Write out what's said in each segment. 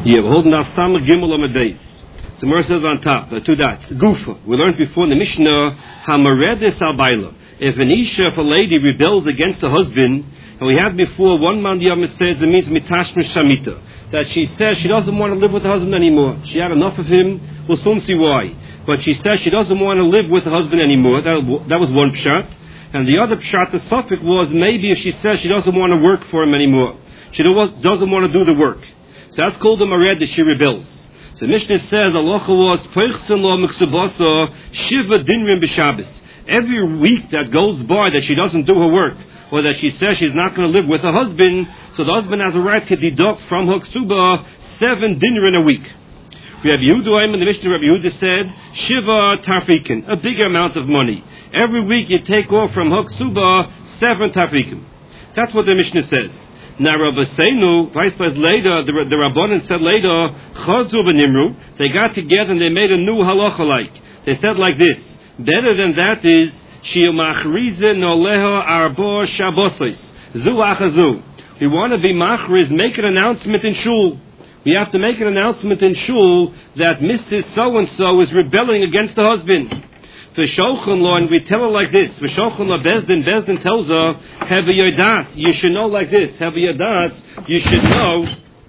Yeah, we're holding our Samach Gimel on the base. The Gemara says on top, two dots. Gufa. We learned before in the Mishnah, Hamaredes al Baila. If an Isha, if a lady rebels against the husband, and we had before, one man the Yom says it means mitashmish shamita, that she says she doesn't want to live with her husband anymore. She had enough of him. We'll soon see why. But she says she doesn't want to live with her husband anymore. That was one pshat. And the other pshat, the suffix, was maybe if she says she doesn't want to work for him anymore. She doesn't want to do the work. So that's called the mared that she rebels. So Mishnah says, Aloha was, Shiva Dinrim B'Shabbos. Every week that goes by that she doesn't do her work, or that she says she's not going to live with her husband, so the husband has a right to deduct from her ksuba 7 dinner in a week. Rabbi Yehuda, the Mishnah Rabbi Yehuda said, Shiva Tarfikin, a bigger amount of money. Every week you take off from her ksuba 7 Tarfikin. That's what the Mishnah says. Now Rabbi Seinu, later, the Rabbanan said later, Chazu v'Nimru, they got together and they made a new halacha like. They said like this, better than that is, Shi'umachrize noleho arbo shabosos, zu achazu. We want to be machriz, make an announcement in shul. We have to make an announcement in shul that Mrs. So-and-so is rebelling against the husband. V'shochan lo, and we tell her like this. V'shochan lo Bezdin tells her, Hevi yodas, you should know like this. Hevi yodas, you should know,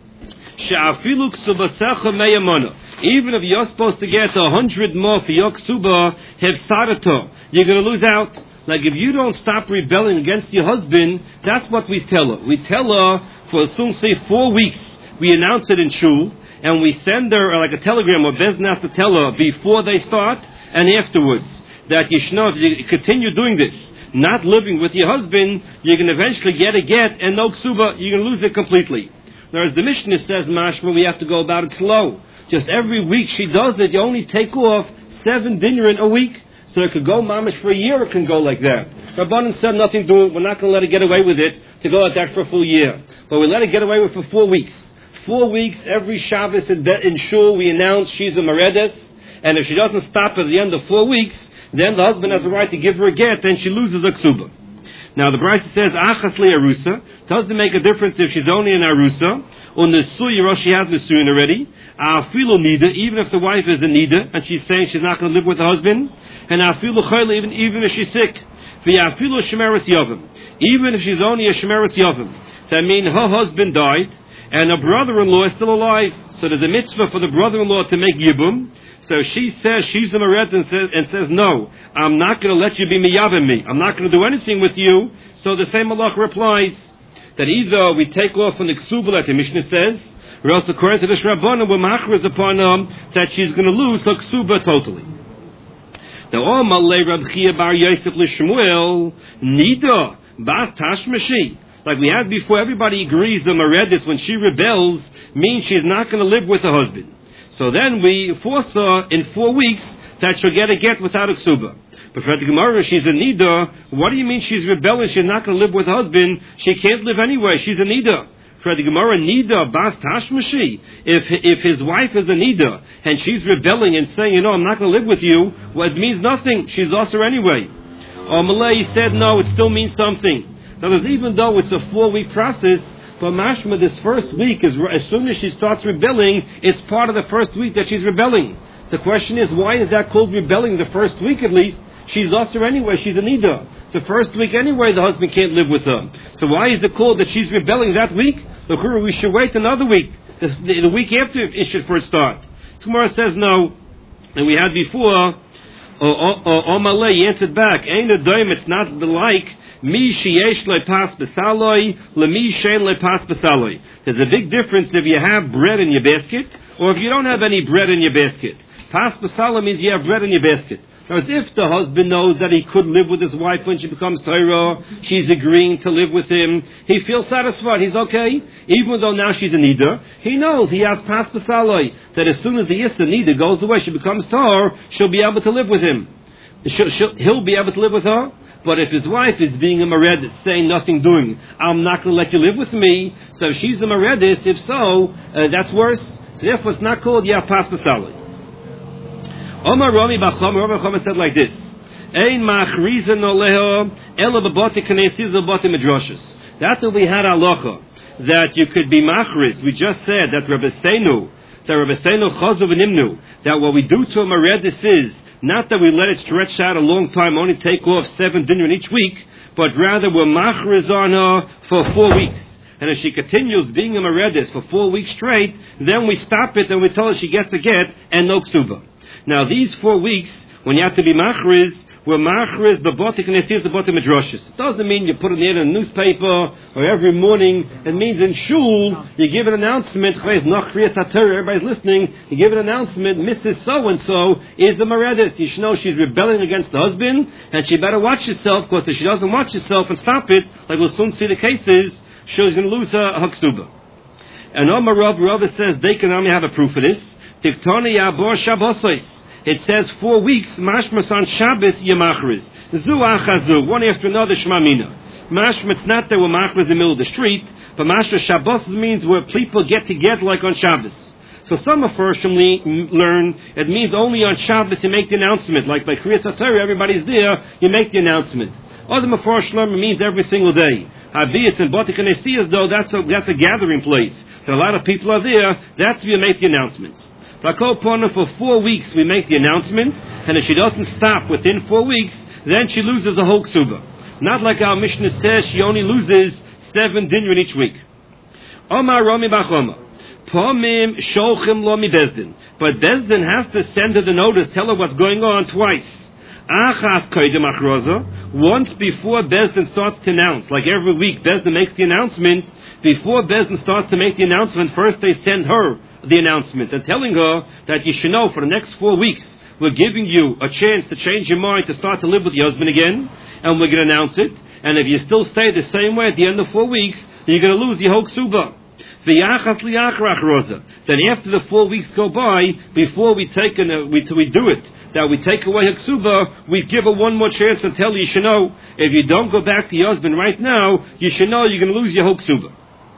she'afilu ksubasecha meyamana. Even if you're supposed to get 100 more for your ksuba, hefsadato, you're going to lose out. Like if you don't stop rebelling against your husband, that's what we tell her. We tell her for soon say 4 weeks. We announce it in shul, and we send her like a telegram or Bezdin has to tell her before they start and afterwards that if you continue doing this, not living with your husband, you're going to eventually get a get and no ksuba, you're going to lose it completely. Whereas the Mishnah says, mashma, we have to go about it slow. Just every week she does it, you only take off 7 dinner a week. So it could go mamish for a year, it can go like that. Rabbanan said nothing to it, we're not going to let her get away with it to go like that for a full year. But we let her get away with it for 4 weeks. 4 weeks, every Shabbos in shul, we announce she's a maredes, and if she doesn't stop at the end of 4 weeks, then the husband has a right to give her a get, and she loses a ksuba. Now the Brisa says, Achas li arusa, doesn't make a difference if she's only an arusa, or nesuya, or she has nesuyin already, afilu nida, even if the wife is a nida, and she's saying she's not going to live with her husband, and afilu chayla, even if she's sick, v'afilu shemeres yavim, even if she's only a shemeres yavim, that means her husband died, and her brother-in-law is still alive, so there's a mitzvah for the brother-in-law to make yibum. So she says, she's a mared and says, no, I'm not going to let you be miyavim me. I'm not going to do anything with you. So the same Allah replies that either we take off from the ksuba, like the Mishnah says, or else according to this Rabbanan, we're machriz upon that she's going to lose her ksuba totally. Now, Malay Rab Chia Bar Yosef L'Shmuel, Nida, Bas Tashmashi. Like we had before, everybody agrees the maredis, when she rebels, means she's not going to live with her husband. So then we force her in 4 weeks that she'll get a get without a ksuba. But for the Gemara, she's a nida. What do you mean she's rebelling? She's not going to live with her husband. She can't live anyway. She's a nida. For the Gemara, nida bas tashmashi. If his wife is a nida and she's rebelling and saying, I'm not going to live with you, well, it means nothing. She's also anyway. Or Malay said, no, it still means something. Now, even though it's a 4-week process, but mashma, this first week, is as soon as she starts rebelling, it's part of the first week that she's rebelling. The question is, why is that called rebelling the first week at least? She's also anyway, she's a nida. The first week anyway, the husband can't live with her. So why is it called that she's rebelling that week? Look, we should wait another week, the week after it should first start. Gemara says no. And we had before, Omalei, he answered back, Ain't a dime, it's not the like, Mi sheyesh lepas besaloi, lemi shein lepas besaloi. There's a big difference if you have bread in your basket, or if you don't have any bread in your basket. Pas besaloi means you have bread in your basket. Whereas if the husband knows that he could live with his wife when she becomes Torah, she's agreeing to live with him, he feels satisfied, he's okay. Even though now she's a nida, he knows he has pas besaloi, that as soon as the Issa nida goes away, she becomes Torah, she'll be able to live with him. He'll be able to live with her. But if his wife is being a maredis, saying nothing doing, I'm not going to let you live with me, so if she's a maredis, if so, that's worse. So therefore it's not called Yafas Basali. Omar Rami Bacham said like this, Ein machriza noleho ela b'bati kanesiz b'bati medrashas. That's what we had halacha. that you could be machris. We just said that Rabbi Seinu Chazu v'Nimnu, that what we do to a Meredis is not that we let it stretch out a long time, only take off 7 dinner each week, but rather we're machris on her for 4 weeks. And if she continues being a Meredis for 4 weeks straight, then we stop it and we tell her she gets a get and no ksuba. Now these 4 weeks, when you have to be machris, we're machris b'botik nesiyas b'botik midrashis. It doesn't mean you put it in the newspaper or every morning. It means in shul you give an announcement. Everybody's listening. You give an announcement. Mrs. So and so is a meredis. You should know she's rebelling against the husband, and she better watch herself. Because if she doesn't watch herself and stop it, like we'll soon see the cases, she's going to lose her haksuba. And Omar Rav says they can only have a proof of this. Tiktoni yabor shabbosos. It says 4 weeks, mashmas on Shabbos, yemachriz. Zu achazu, one after another, shmamina. Mashmas not that we're machriz in the middle of the street, but mashmas Shabbos means where people get together like on Shabbos. So some of us learn it means only on Shabbos you make the announcement, like by Kriyas HaTorah, everybody's there, you make the announcement. Other Mefarsh learn it means every single day. Habiyas and Botik and Esiyas, though, that's a gathering place. That a lot of people are there, that's where you make the announcements. But for 4 weeks we make the announcement, and if she doesn't stop within 4 weeks, then she loses a whole ksuba. Not like our Mishnah says she only loses 7 dinner each week. Omar Rami Bachoma. Pomim Sholchim Lo Mi Bezdin. But Bezdin has to send her the notice, tell her what's going on twice. Achas Koydem Achroza. Once before Bezdin starts to announce, like every week Bezdin makes the announcement, before Bezdin starts to make the announcement, first they send her the announcement and telling her that you should know for the next 4 weeks we're giving you a chance to change your mind to start to live with your husband again, and we're going to announce it, and if you still stay the same way at the end of 4 weeks, then you're going to lose your whole ksuba. Then after the 4 weeks go by, before we take we do it, that we take away her ksuba, we give her one more chance and tell her you should know, if you don't go back to your husband right now, you should know you're going to lose your whole ksuba.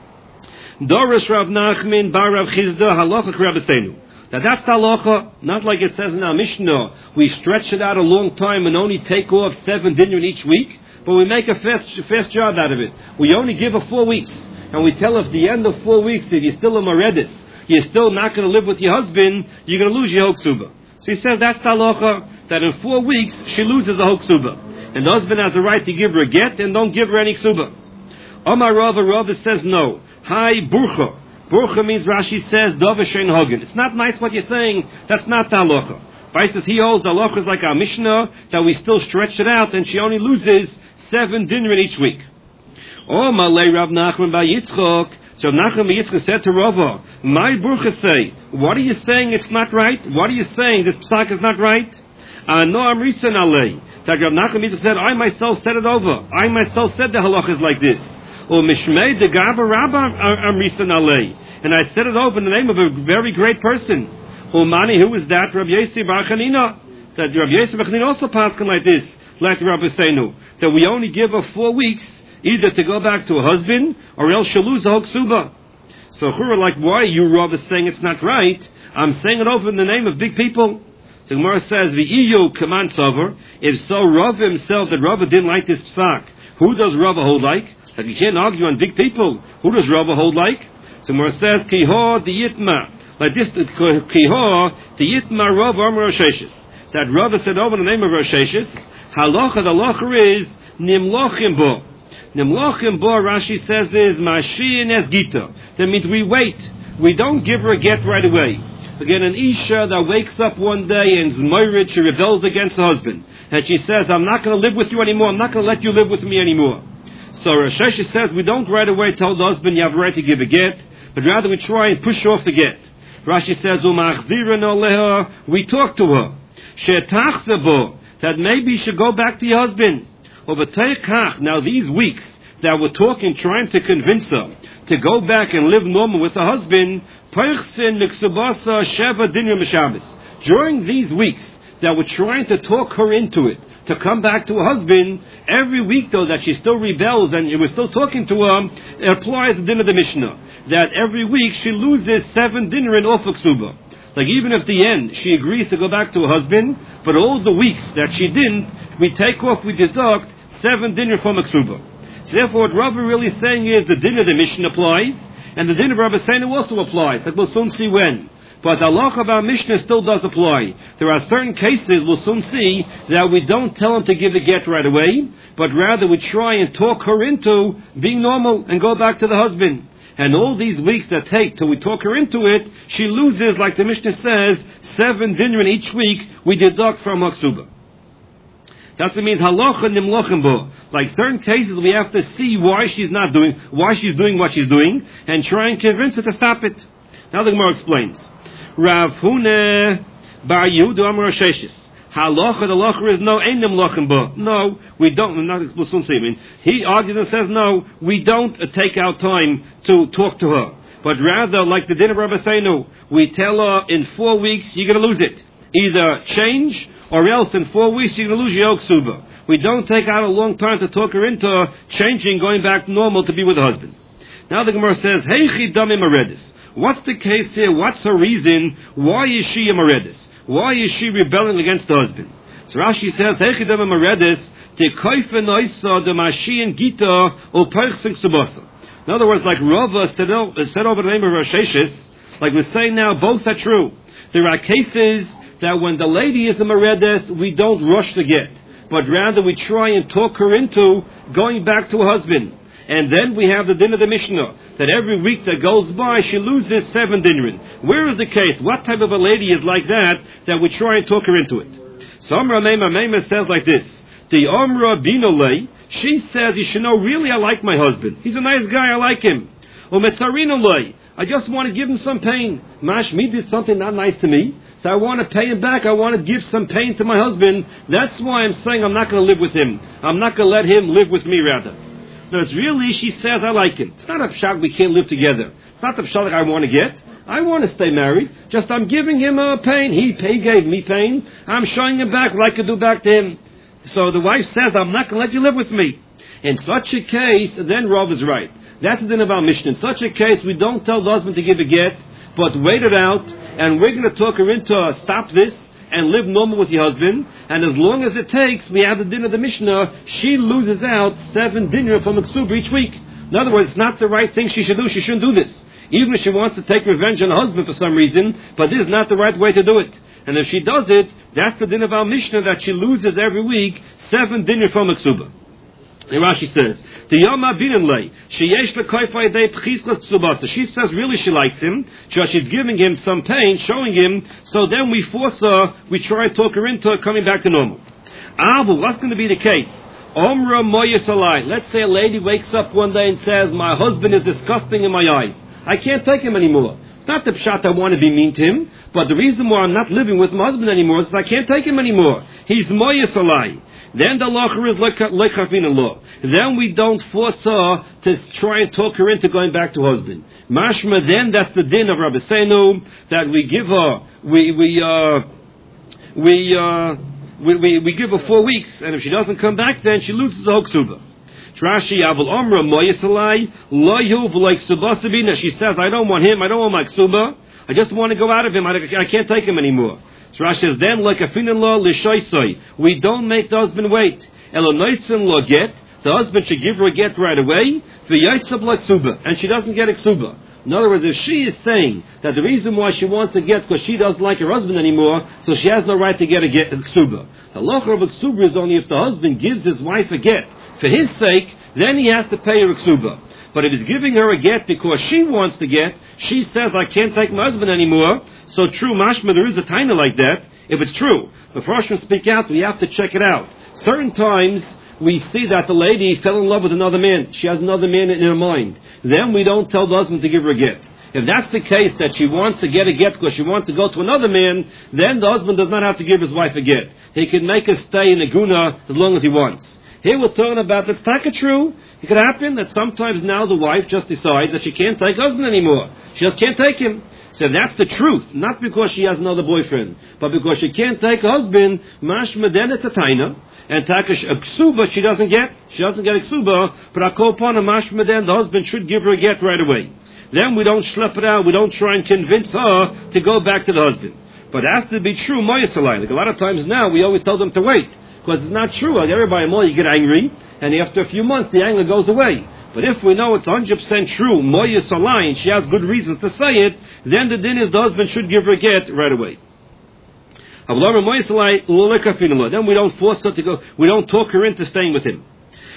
Doris Rav Nachman bar Rav Chizda halacha Rabbeinu. Now that's the halacha, not like it says in our Mishnah. We stretch it out a long time and only take off 7 dinner each week, but we make a fast job out of it. We only give her 4 weeks, and we tell her at the end of 4 weeks, if you're still a meredis, you're still not going to live with your husband, you're going to lose your hoksuba. So he says that's the halacha, that in 4 weeks she loses a hoksuba, and the husband has a right to give her a get and don't give her any ksuba. Omar Rava says no. Hi, burcha. Burcha means, Rashi says, Dova Shein Hogan. It's not nice what you're saying. That's not the halacha. Baisus, he holds the halacha is like our Mishnah, that we still stretch it out, and she only loses 7 dinner each week. Oh, Malay Rav Nachman Bar Yitzchok. So Rav Nachman Bar Yitzchok said to Rava, my burcha say, what are you saying it's not right? What are you saying this psak is not right? No, I'm reason alay. That Rav Nachman Bar Yitzchok said, I myself said it over. I myself said the halacha is like this. Or Mishmei de Gaba Rabba Amrisan Alei. And I said it over in the name of a very great person. Mani, who is that? Rabbi Yossi Bar Chanina. That Rabbi Yossi Bar Chanina also passed like this, like Rabbi Seinu. That we only give her 4 weeks, either to go back to her husband, or else she'll lose a hoksuba. So Chura, like, why are you Rabbi saying it's not right? I'm saying it over in the name of big people. So Gemara says, V'iyu Kaman Tzover. If so, Rav himself, that Rav didn't like this psak. Who does Rav hold like? That you can't argue on big people. Who does Rava hold like? So Mor says, Kiho the Yitma. Like this, Kiho the Yitma Rav Amar Rosheshes. That Rava said over the name of Rosheshes. Halacha, the halacha is Nimlochim Bo. Nimlochim Bo, Rashi says, is Mashiach Esgita. That means we wait. We don't give her a get right away. Again, an Isha that wakes up one day and is married, she rebels against her husband. And she says, I'm not going to live with you anymore. I'm not going to let you live with me anymore. So Rosh Hashanah says we don't right away tell the husband you have a right to give a get, but rather we try and push off the get. Rashi says, we talk to her. That maybe you should go back to your husband. Now these weeks that we're talking, trying to convince her to go back and live normal with her husband, during these weeks that we're trying to talk her into it, to come back to her husband, every week though that she still rebels and we're still talking to her, it applies the din of the Mishnah. That every week she loses 7 dinner in Ofak Suba. Like even if at the end she agrees to go back to her husband, but all the weeks that she didn't, we take off, we deduct 7 dinner from a Ksuba. So therefore, what Rava really is saying is the din of the Mishnah applies, and the din of Rabbi Seinu also applies. That we'll soon see when. But the halacha of our Mishnah still does apply. There are certain cases, we'll soon see, that we don't tell him to give a get right away, but rather we try and talk her into being normal and go back to the husband. And all these weeks that take till we talk her into it, she loses, like the Mishnah says, 7 dinner each week we deduct from her ksuba. That's what it means halacha nimlochem bo. Like certain cases we have to see why she's doing what she's doing, and try and convince her to stop it. Now the Gemara explains. Rav Huna bar Yehuda Amar Sheshis. Halacha, the halacha is no, ein nimlochem bo. No, we don't. We'll soon see. I mean, he argues and says no, we don't take our time to talk to her, but rather, like the din of Rabbi Seinu, we tell her in 4 weeks you're going to lose it. Either change, or else in 4 weeks you're going to lose your ksuba. We don't take out a long time to talk her into changing, going back to normal to be with her husband. Now the Gemara says, Heichi dami maredis. What's the case here? What's her reason? Why is she a maredis? Why is she rebelling against the husband? So Rashi says, Heichi dami maredis, te koife noisa de mashian gita o perchsing subasa. In other words, like Rava said over the name of Rosh Hashis, like we're saying now, both are true. There are cases that when the lady is a meredes, we don't rush to get, but rather we try and talk her into going back to her husband. And then we have the din of the Mishnah, that every week that goes by, she loses 7 dinrin. Where is the case? What type of a lady is like that we try and talk her into it? So Amra Meima says like this, the Amra Binolei, she says, you should know, really I like my husband. He's a nice guy, I like him. Umetzarinolei, I just want to give him some pain. Mashmi did something not nice to me, so I want to pay him back. I want to give some pain to my husband. That's why I'm saying I'm not going to live with him. I'm not going to let him live with me, rather. No, it's really, she says, I like him. It's not a pshat we can't live together. It's not the pshat that I want to get. I want to stay married. Just I'm giving him pain. He gave me pain. I'm showing him back what I could do back to him. So the wife says, I'm not going to let you live with me. In such a case, then Rav is right. That's the din of our Mishnah. In such a case, we don't tell the husband to give a get, but wait it out, and we're going to talk her into stop this and live normal with your husband. And as long as it takes, we have the din of the Mishnah, she loses out 7 dinner from a ksuba each week. In other words, it's not the right thing she should do. She shouldn't do this. Even if she wants to take revenge on her husband for some reason, but this is not the right way to do it. And if she does it, that's the din of our Mishnah, that she loses every week 7 dinner from a ksuba. And Rashi says, she says really she likes him, she's giving him some pain, showing him, so then we force her, we try to talk her into coming back to normal. What's going to be the case? Let's say a lady wakes up one day and says, my husband is disgusting in my eyes. I can't take him anymore. It's not the pshat I want to be mean to him, but the reason why I'm not living with my husband anymore is I can't take him anymore. He's moyes alai. Then the law is like law. Then we don't force her to try and talk her into going back to husband. Mashma, then that's the din of Rabbi Seinu, that we give her, we give her 4 weeks, and if she doesn't come back, then she loses the whole ksuba. Rashi Avol Omra Moyesalai Loyuv like Subasabina. She says, I don't want him, I don't want my ksuba. I just want to go out of him. I can't take him anymore. So Rashi says, then like a fin-in-law lishoisoi, we don't make the husband wait. Elonoisin lo get, the husband should give her a get right away. V'yaitsab like ksuba, and she doesn't get a ksuba. In other words, if she is saying that the reason why she wants to get is because she doesn't like her husband anymore, so she has no right to get a ksuba. The locha of a ksuba is only if the husband gives his wife a get for his sake, then he has to pay her a ksuba. But if he's giving her a get because she wants to get, she says, I can't take my husband anymore. So true, mashma, there is a taina like that. If it's true, the Farshim speak out, we have to check it out. Certain times, we see that the lady fell in love with another man. She has another man in her mind. Then we don't tell the husband to give her a get. If that's the case, that she wants to get a get because she wants to go to another man, then the husband does not have to give his wife a get. He can make her stay in a guna as long as he wants. Here we're talking about that's taka true. It could happen that sometimes now the wife just decides that she can't take husband anymore. She just can't take him. So that's the truth, not because she has another boyfriend, but because she can't take a husband, mashma then it's a taina, and taka a ksuba she doesn't get a ksuba, but I call upon a mashma then the husband should give her a get right away. Then we don't schlep it out, we don't try and convince her to go back to the husband. But it has to be true, moyasalai. Like a lot of times now, we always tell them to wait. Because it's not true. Like everybody, you get angry, and after a few months, the anger goes away. But if we know it's 100% true, Moya Salai, and she has good reasons to say it, then the din is the husband should give her a get right away. Then we don't force her to go, we don't talk her into staying with him.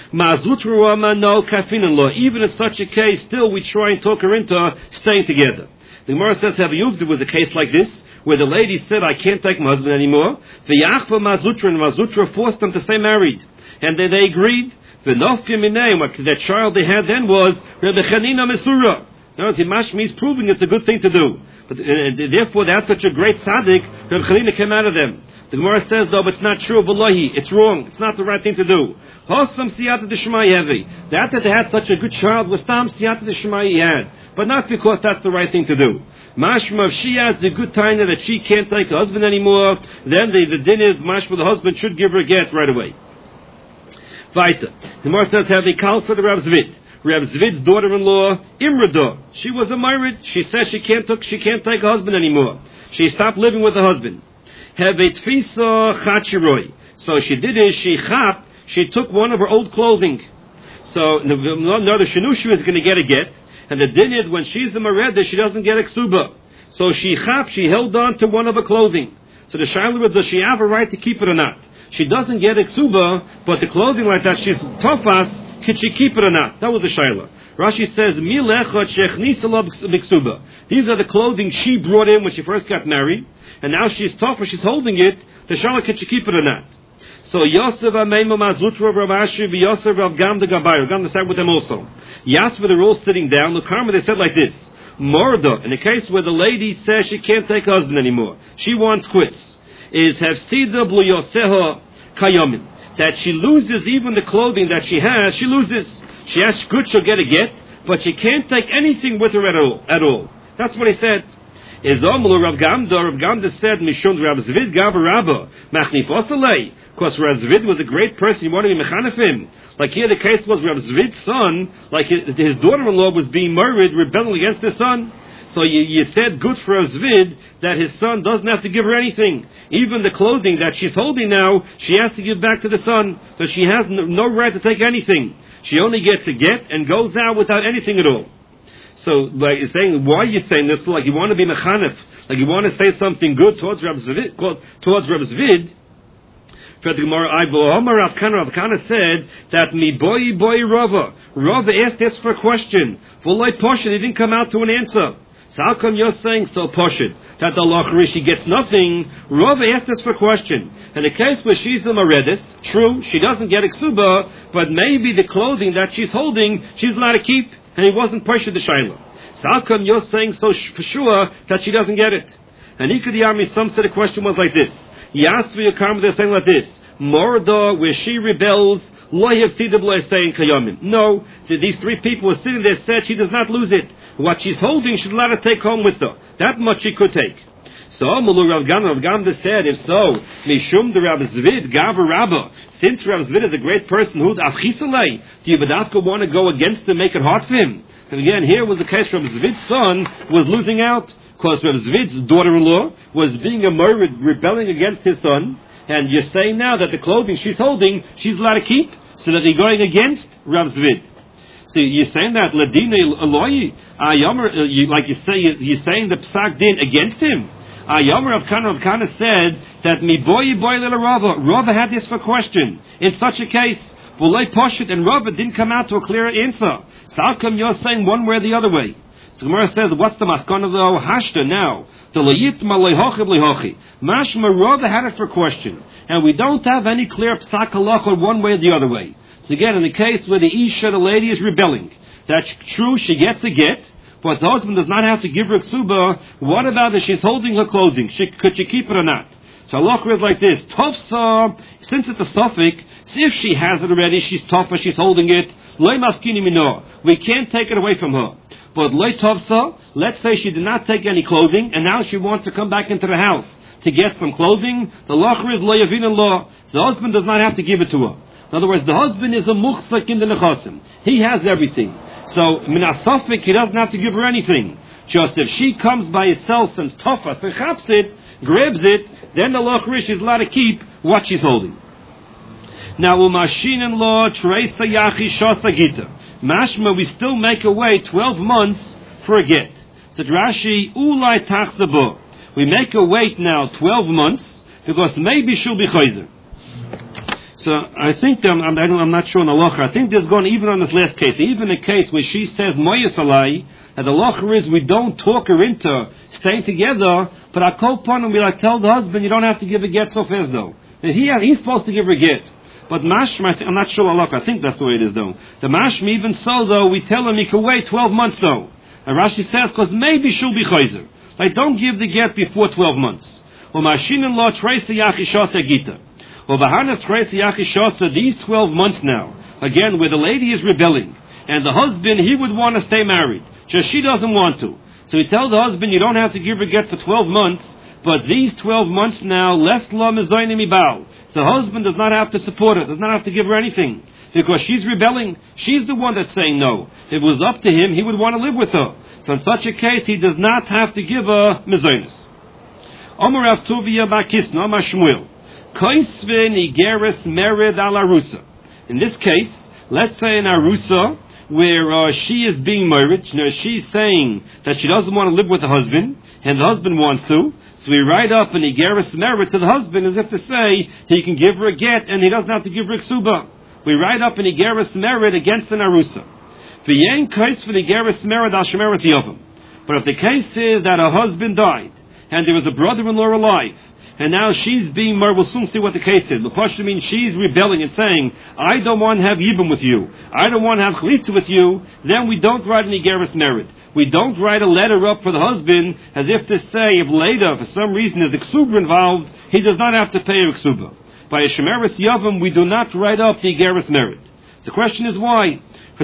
Even in such a case, still we try and talk her into staying together. The Gemara says, there was a case like this, where the lady said, I can't take my husband anymore. And Mazutra forced them to stay married. And then they agreed. That child they had then was Rebbe Chanina Mesura. Now, he's proving it's a good thing to do. But therefore, that's such a great tzaddik, Rebbe Chanina came out of them. The Gemara says, though, but it's not true. Wallahi, it's wrong. It's not the right thing to do. Hossam siyata d'shmai heavy. That they had such a good child was tam siyata d'shmai he had. But not because that's the right thing to do. Mashma, if she has the good time that she can't take a husband anymore, then the din is, mashma, the husband should give her a get right away. Weiter. The Gemara says, have a call for the Rav Zvid. Rav Zvid's daughter-in-law, Imrada. She was a married. She says she can't take a husband anymore. She stopped living with her husband. Have a tfisa chachiroi. So she did is she took one of her old clothing. So the shenushu is going to get a get, and the din is when she's a mareda, she doesn't get a ksuba. So she held on to one of her clothing. So the shaila was, does she have a right to keep it or not? She doesn't get a ksuba, but the clothing like that, she's tofas, could she keep it or not? That was the shaila. Rashi says, these are the clothing she brought in when she first got married, and now she's tougher, she's holding it. The shaila, could she keep it or not? So Yosef Ameimah Mazutra Rav Ashi v'Yosef Rav Gam the Gabai. Rav Gam the side with them also. Yasva they're all sitting down. The Karma they said like this: Morda, in the case where the lady says she can't take a husband anymore, she wants quits. Is Hefsida Blu Yoseha Kayamin, that she loses even the clothing that she has. She loses. She has good, she'll get a get, but she can't take anything with her at all. That's what he said. Rav Gamda said, Mishum Rav Zvid Gav Rabba Machnif Osalei. Because Rav Zvid was a great person, he wanted to be mechanef him. Like here the case was Rav Zvid's son, like his daughter-in-law was being married, rebelling against his son. So you said good for Rav Zvid that his son doesn't have to give her anything. Even the clothing that she's holding now, she has to give back to the son. So she has no right to take anything. She only gets a get and goes out without anything at all. So, like you're saying, why are you saying this? Like you want to be mechanef, like you want to say something good towards Rav Zvid. Rav Kana said that mi boy Rava asked this for a question. He didn't come out to an answer. So how come you're saying so poshid that the Lachri gets nothing? Rava asked us for a question. In the case where she's a Maredis, true, she doesn't get a ksuba, but maybe the clothing that she's holding, she's allowed to keep, and he wasn't poshid the Shaila. So how come you're saying so for sure that she doesn't get it? And Ikadiyami, some said the question was like this. Yasvi Yakam, they're saying like this. Morda, where she rebels, no, these three people were sitting there, said she does not lose it. What she's holding, she's allowed to take home with her. That much she could take. So, Rav Gamda said, if so, Mishum the Rav Zvid, Gav Rabba, since Rav Zvid is a great person, who do you want to go against him, make it hard for him? And again, here was the case Rav Zvid's son was losing out, because Rav Zvid's daughter-in-law was being a murdered, rebelling against his son. And you're saying now that the clothing she's holding, she's allowed to keep, so that they're going against Rav Zvid. So you're saying that Ladina Eloi, like you say, you're saying the Psak Din against him. Rav Kana said that mi boy little Rava. Rava had this for question. In such a case, Vulay Poshit and Rava didn't come out to a clear answer. So how come you're saying one way or the other way? So Gemara says, what's the maskana though? Hashta now. Mashma Rava had it for question. And we don't have any clear psak halacha one way or the other way. So again, in the case where the Isha, the lady, is rebelling, that's true, she gets a get, but the husband does not have to give her ksuba. What about if she's holding her clothing? Could she keep it or not? So halacha is like this. Tofsa, since it's a suffix, if she has it already, she's tougher, she's holding it, we can't take it away from her. But let's say she did not take any clothing, and now she wants to come back into the house to get some clothing. The lachri is loyavin law. The husband does not have to give it to her. In other words, the husband is a muchsak in the nechasim. He has everything. So minasafik, he doesn't have to give her anything. Just if she comes by herself and tofas and chaps it, grabs it, then the lachri is allowed to keep what she's holding. Now, umashin-in-law, Teresa Yachi Shasa Gita. Mashma, we still make away 12 months for a get. So Rashi, Ulai Tachzabo. We make her wait now 12 months, because maybe she'll be chayzer. So I think, I'm not sure on the halacha, I think there's going even on this last case, even a case where she says, Moyes alai, and the halacha is we don't talk her into staying together, but I call upon him, we tell the husband, you don't have to give a get so fast though. And he's supposed to give her a get. But mashma, I'm not sure halacha, I think that's the way it is though. The mashma, even so though, we tell him he can wait 12 months though. And Rashi says, because maybe she'll be chayzer. Don't give the get before 12 months. Or mashin-in-law, Teresa Yachi Shasa Gita. Or Bahana Teresa Yachi Shasa, these 12 months now, again, where the lady is rebelling, and the husband, he would want to stay married, just she doesn't want to. So he tells the husband, you don't have to give her get for 12 months, but these 12 months now, less la mezayne mibal. The husband does not have to support her, does not have to give her anything, because she's rebelling. She's the one that's saying no. If it was up to him, he would want to live with her. So in such a case, he does not have to give her mezaynes. Omer Rav Tuvia Bakisna, Omer Shmuel. Koisve nigeres mered al arusa. In this case, let's say in arusa, where she is being married, she's saying that she doesn't want to live with the husband, and the husband wants to, so we write up an igeres mered to the husband as if to say he can give her a get and he doesn't have to give her a ksuba. We write up an igeres mered against an arusa. But if the case is that her husband died, and there was a brother-in-law alive, and now she's being married, we'll soon see what the case is. But Pasha means she's rebelling and saying, I don't want to have yibum with you, I don't want to have chalitza with you, then we don't write an igeres merit. We don't write a letter up for the husband as if to say, if later, for some reason, there's a ksuba involved, he does not have to pay a ksuba. By a shemeres yavam, we do not write up the igeres merit. The question is why?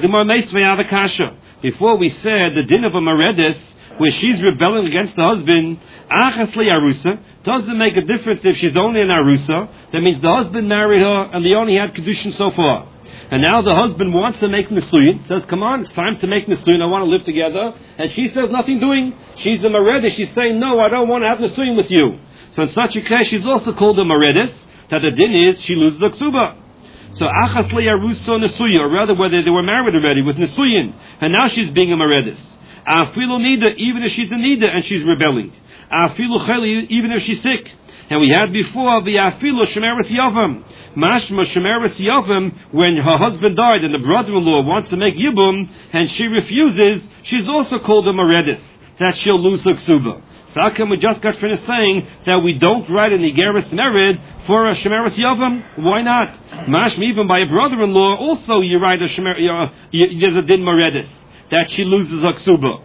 Before we said the din of a maredes, where she's rebelling against the husband, achasli arusa, doesn't make a difference if she's only an arusa. That means the husband married her and they only had kedushin so far. And now the husband wants to make nisuyin, says, come on, it's time to make nisuyin, I want to live together. And she says nothing doing. She's a maredes, she's saying, no, I don't want to have nisuyin with you. So in such a case, she's also called a maredes, that the din is she loses the ksuba. So achas le aruso nesuya, or rather whether they were married already with nesuyin, and now she's being a maredis. Afilu nida, even if she's a nida and she's rebelling. Afilu cheli, even if she's sick. And we had before the afilu shemeres yavam. Mashma shemeres yavam, when her husband died and the brother-in-law wants to make yibum and she refuses, she's also called a maredis, that she'll lose her ksuba. So how come we just got finished saying that we don't write an igeres merid for a shemeres yavam? Why not? Mashma, even by a brother-in-law, also you write a there's a din maredis, that she loses her ksuba.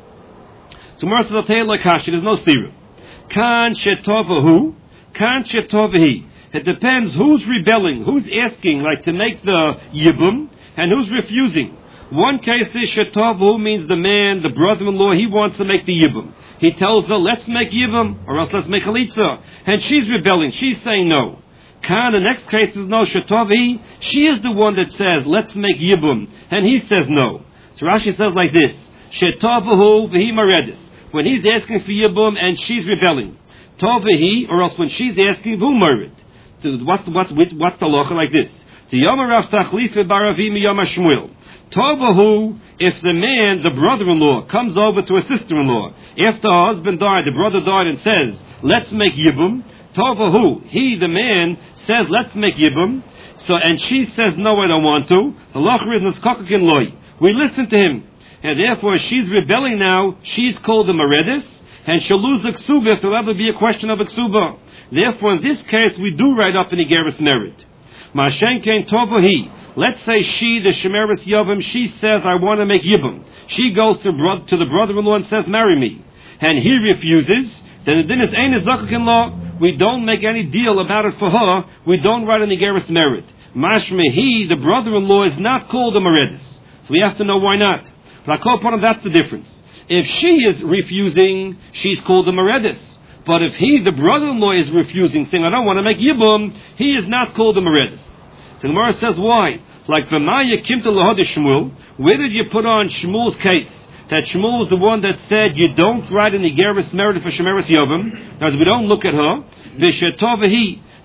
So Mar says, there's no stira. Kan shetovahu, kan shetovahi. It depends who's rebelling, who's asking, like to make the yibum, and who's refusing. One case is shetovahu means the man, the brother-in-law, he wants to make the yibum. He tells her, let's make yibum, or else let's make chalitza. And she's rebelling. She's saying no. Khan, the next case is no, shetovi. She is the one that says, let's make yibum. And he says no. So Rashi says like this, shetovahu v'hi maredis. When he's asking for yibum and she's rebelling. Tovahi, or else when she's asking, who married? What's the locha like this? The Yomarav Tachlife Baravim Yom Shmuel. Tovahu, if the man, the brother-in-law, comes over to a sister-in-law, after her husband died, the brother died and says, let's make yibum. Tovahu, he, the man, says, let's make yibum. So, and she says, no, I don't want to. The locha is Neskakin Loi. We listen to him. And therefore, she's rebelling now. She's called a maredis, and she'll lose a ksuba if there'll ever be a question of a ksuba. Therefore, in this case, we do write up an igeres merit. Ma'ashen kein tovahi. Let's say she, the shemeres yavam, she says, I want to make yibum. She goes to the brother-in-law and says, marry me. And he refuses. Then the din is ein zachakin law. We don't make any deal about it for her. We don't write an igeres merit. Mashme, he, the brother-in-law, is not called a maredis. So we have to know why not. But I call upon him, that's the difference. If she is refusing, she's called a maredis. But if he, the brother-in-law, is refusing, saying, I don't want to make yibum, he is not called a maredis. So the Gemara says, why? Like V'maya Kimta Lahad Shmuel, where did you put on Shmuel's case? That Shmuel was the one that said you don't write an igeres merit for shemeres yavam. Now, as we don't look at her, V'shetovahi,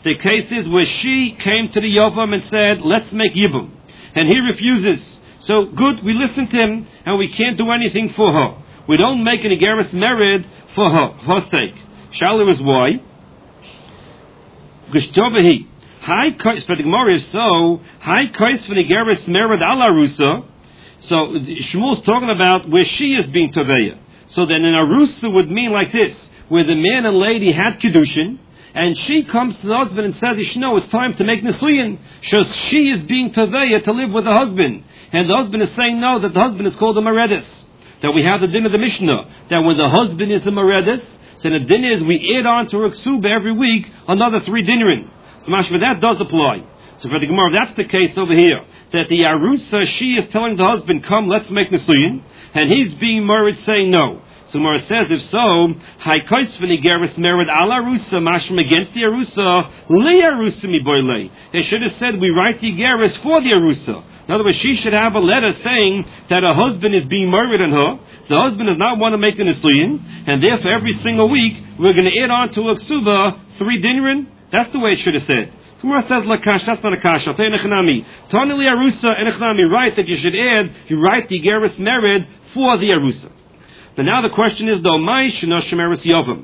The case is where she came to the Yavam and said, let's make Yibum. And he refuses. So good, we listen to him, and we can't do anything for her. We don't make an Igeris merid for her sake. Shaila is why? Gishtobahi. High kois for the Gemara is so. High kois for the Igeris merid ala rusa. So Shmuel's talking about where she is being Toveya. So then an Arusa would mean like this, where the man and lady had Kedushin, and she comes to the husband and says, Ishno, it's time to make Nisuyin. So she is being Toveya to live with the husband. And the husband is saying no, that the husband is called a Meredis. That we have the din of the Mishnah, that when the husband is a Meredis, so the din is we add on to her ksuba every week another 3 dinrin. So mashma, that does apply. So for the Gemara, that's the case over here. That the Arusa, she is telling the husband, come, let's make Nisuyin. And he's being married saying no. So Gemara says, if so, Haikois v'nigeris married al Arusa, mashma against the Arusa, li Arusa mi boile. They should have said, we write the Igeris for the Arusa. In other words, she should have a letter saying that her husband is being married on her. The husband does not want to make the Nisuyin, and therefore every single week, we're going to add on to a ksuba 3 dinrin. That's the way it should have said. Gemara says lakash, that's not a kash. I'll tell you nechanami. Tonili Arusa and nechanami, right, that you should add, you write the Igeris merid for the Arusa. But now the question is, though, my shena shemeris yavim,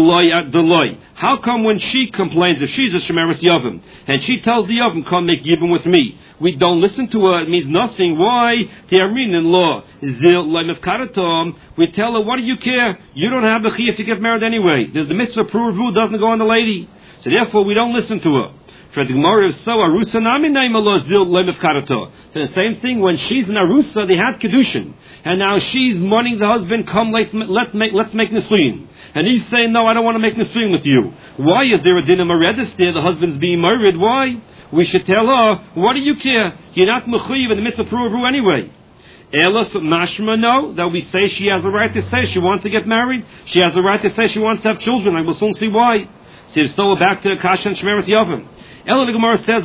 Deloy. How come when she complains, if she's a shemeris yavim, and she tells the yavim, come make yibum with me, we don't listen to her, it means nothing. Why? The Armin in law, zil loy mefkaratom, we tell her, what do you care? You don't have the chiyah to get married anyway. There's the mitzvah pruvu doesn't go on the lady. So therefore we don't listen to her. For the Gemara is so Arusa nami naimalo zil lemefkarato. So the same thing when she's an Arusa, they had kedushin, and now she's mourning the husband. Come, let's make nisuyin. And he's saying, no, I don't want to make nisuyin with you. Why is there a din of meredis there? The husband's being married. Why? We should tell her, what do you care? You're not mechuyev in the mitzvah pruvu anyway. Elas mashma, no, that we say she has a right to say she wants to get married. She has a right to say she wants to have children. I will soon see why. So we're back to Kasha and Shmeres Yavim. Ella the Gemara says,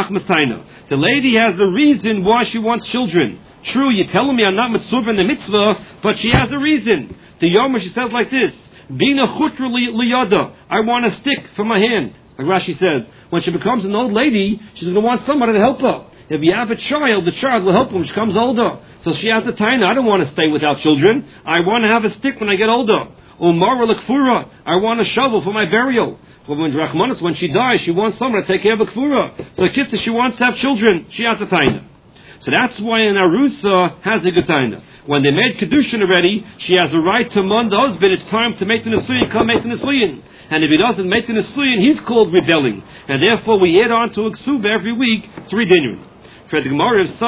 the lady has a reason why she wants children. True, you're telling me I'm not mitzvah in the mitzvah, but she has a reason. The Yom, she says like this, Bina chutra liyada, I want a stick for my hand. Like Rashi says, when she becomes an old lady, she's going to want somebody to help her. If you have a child, the child will help her when she becomes older. So she has a taina, I don't want to stay without children. I want to have a stick when I get older. Umara l'kfura, I want a shovel for my burial. When she dies, she wants someone to take care of a kfura. So Kitsa, she wants to have children. She has a taina. So that's why an Arusa has a good taina. When they made Kedushin already, she has a right to mun the husband. It's time to make the Nisuyin. Come make the Nisuyin. And if he doesn't make the Nisuyin, he's called rebelling. And therefore we add on to a ksuba every week 3 dinner. For the Gemara is so,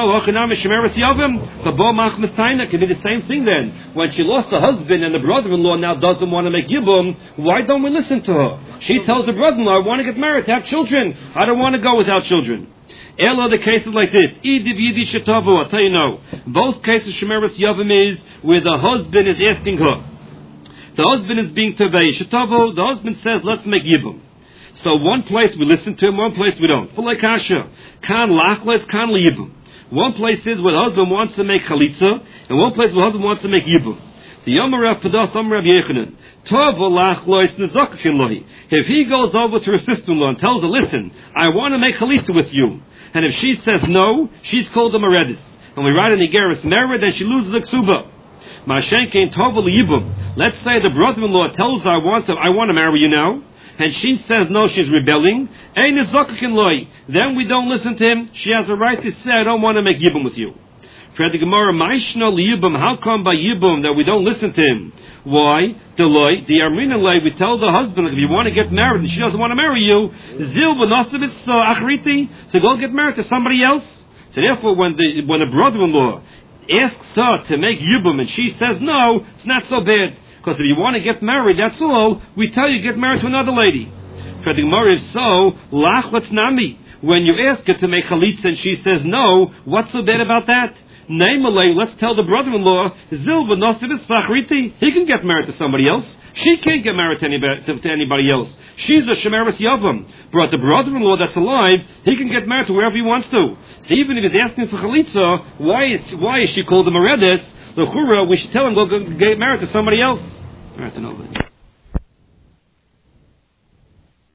the Bo Machmas Taina can be the same thing then. When she lost the husband and the brother-in-law now doesn't want to make Yibum, why don't we listen to her? She tells the brother-in-law, I want to get married, to have children. I don't want to go without children. Elo, the cases like this. Idiv Yidi Shetavu, I'll tell you no. Both cases Shemeres Yavim is where the husband is asking her. The husband is being Tevei. Shetavu, the husband says, let's make Yibum. So one place we listen to him, one place we don't. For like Kasha, kan lachles, kan liyibum. One place is where the husband wants to make chalitza, and one place where the husband wants to make yibum. The Yomarav Padas Amrav Yechanan. Tov lachlois nezakin lohi. If he goes over to her sister-in-law and tells her, listen, I want to make chalitza with you, and if she says no, she's called a meredis. And we write in the Igeris mered, then she loses a ksuba. Mashenkein tov liyibum. Let's say the brother-in-law tells her, I want to marry you now. And she says no, she's rebelling. Then we don't listen to him. She has a right to say, I don't want to make yibum with you. For the Gemara, how come by yibum that we don't listen to him? Why? The Armina lay, we tell the husband, if you want to get married and she doesn't want to marry you, so go get married to somebody else. So therefore, when the brother-in-law asks her to make yibum and she says no, it's not so bad. Because if you want to get married, that's all. We tell you get married to another lady. For the Gemara is so, lachlatz nami. When you ask her to make chalitza and she says no, what's so bad about that? Naimalei, let's tell the brother-in-law, zilva nosivis sachriti. He can get married to somebody else. She can't get married to anybody else. She's a shemeres yavam. But the brother-in-law that's alive, he can get married to wherever he wants to. So even if he's asking for chalitza, why is she called a meredes? The chura, we should tell him go get married to somebody else. All right,